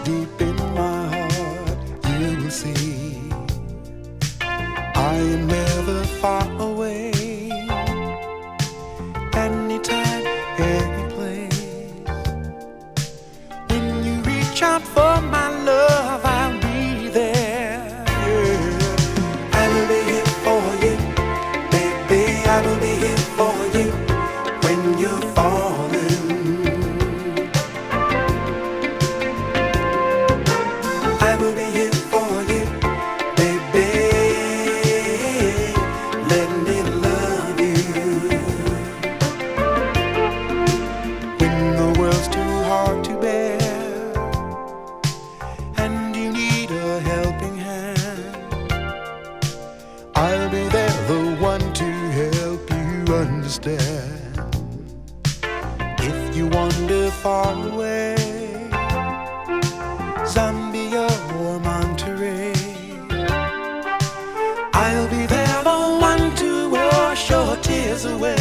deep in my heart, you will see I am never far away. Anytime, any place. When you reach out for my love, I'll be there. Yeah. I will be here for you, baby. I will be here for you when you're falling. I will be here for you, baby. Let me love you. When the world's too hard to bear and you need a helping hand, I'll be there, the one to help you understand. If you wander far away, Zambia or Monterey, I'll be there, the one to wash your tears away.